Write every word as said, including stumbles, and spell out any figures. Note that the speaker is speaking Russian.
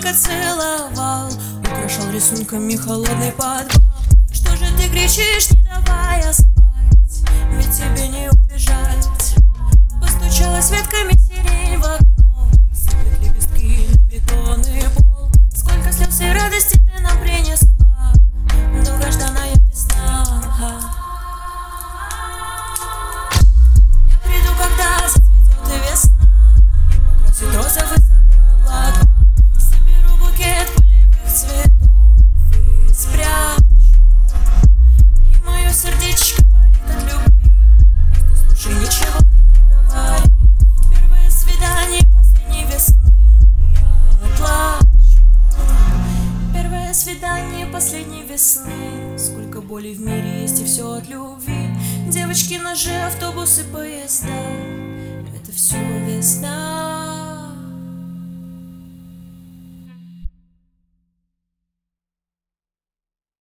сладко целовал, украшал рисунками холодный подвал. Что же ты кричишь, не давая спать? Ведь тебе не убежать. Постучалась ветками сирень в окно, сыпят лепестки на бетонный пол. Сколько слез и радости ты нам принесла, долгожданная весна. Я приду, когда зацветет и весна, и покрасит розовый собой облака. Соберу букет полевых цветов и спрячу, и мое сердечко болит от любви. Просто слушай, ничего ты не говори. Первое свидание последней весны я плачу. Первое свидание последней весны. Сколько боли в мире есть, и все от любви. Девочки, ножи, автобусы, поезда — это все весна.